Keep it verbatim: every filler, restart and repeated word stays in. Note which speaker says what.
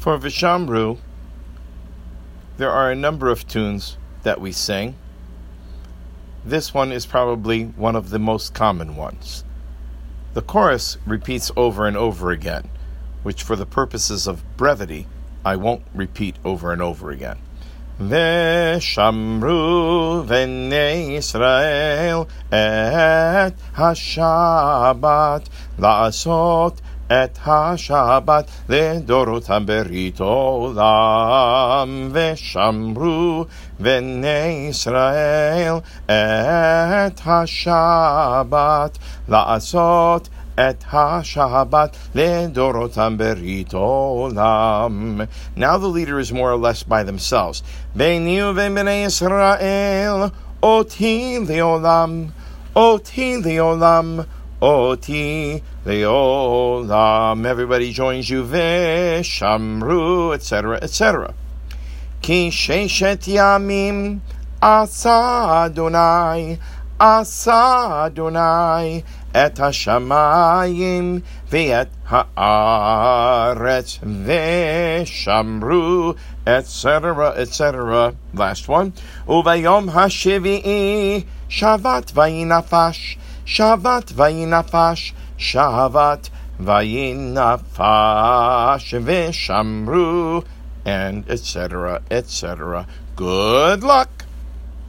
Speaker 1: For Vishamru, there are a number of tunes that we sing. This one is probably one of the most common ones. The chorus repeats over and over again, which for the purposes of brevity, I won't repeat over and over again. Veshamru v'nei Yisrael et hashabat la'asot et hashabat ledorotam berit olam. Veshamru v'nei Yisrael et hashabat la'asot et ha-shabat ledorotam berit olam. Now the leader is more or less by themselves. Beini u'bnei Yisrael oti leolam, oti leolam, oti leolam. Everybody joins you. Veshamru, et cetera, et cetera. Ki sheshet yamim asa Adonai, asa Adonai et hashamayim ve'et haaretz ve'shamru, et cetera, et cetera. Last one. Uvayom hashivi'i shavat vayinafash, shavat vayinafash, shavat vayinafash ve'shamru, and et cetera, et cetera. Good luck.